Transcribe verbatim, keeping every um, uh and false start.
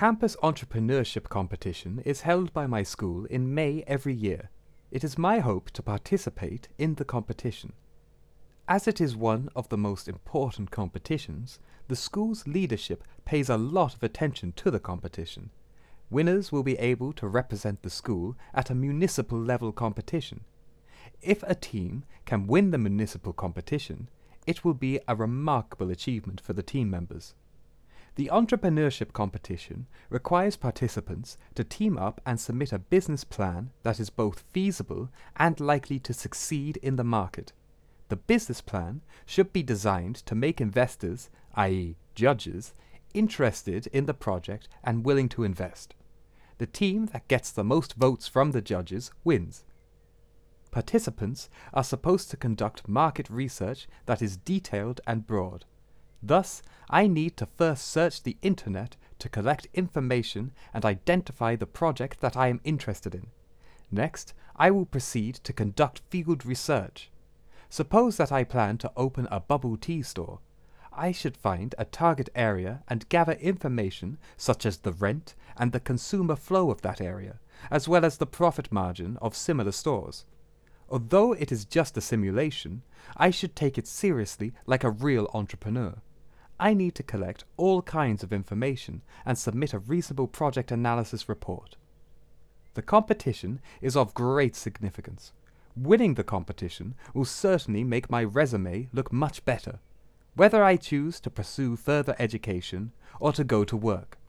campus entrepreneurship competition is held by my school in May every year. It is my hope to participate in the competition. As it is one of the most important competitions, the school's leadership pays a lot of attention to the competition. Winners will be able to represent the school at a municipal level competition. If a team can win the municipal competition, it will be a remarkable achievement for the team members. The entrepreneurship competition requires participants to team up and submit a business plan that is both feasible and likely to succeed in the market. The business plan should be designed to make investors, that is judges, interested in the project and willing to invest. The team that gets the most votes from the judges wins. Participants are supposed to conduct market research that is detailed and broad. Thus, I need to first search the internet to collect information and identify the project that I am interested in. Next, I will proceed to conduct field research. Suppose that I plan to open a bubble tea store. I should find a target area and gather information such as the rent and the consumer flow of that area, as well as the profit margin of similar stores. Although it is just a simulation, I should take it seriously like a real entrepreneur. I need to collect all kinds of information and submit a reasonable project analysis report. The competition is of great significance. Winning the competition will certainly make my resume look much better, whether I choose to pursue further education or to go to work.